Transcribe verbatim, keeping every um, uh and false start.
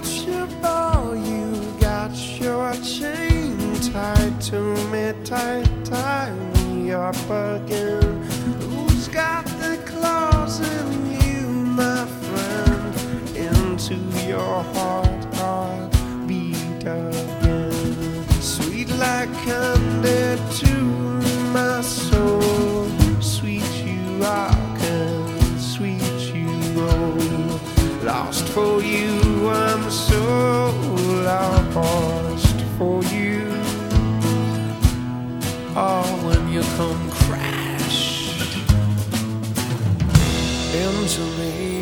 got your ball, you got your chain tied to me, tight, tie me up again. Who's got the claws in you, my friend? Into your heart, heart beat again. Sweet like candy to my soul, sweet you are, and sweet you roll. Lost for you, I'm so lost for you. Oh, when you come crash into me.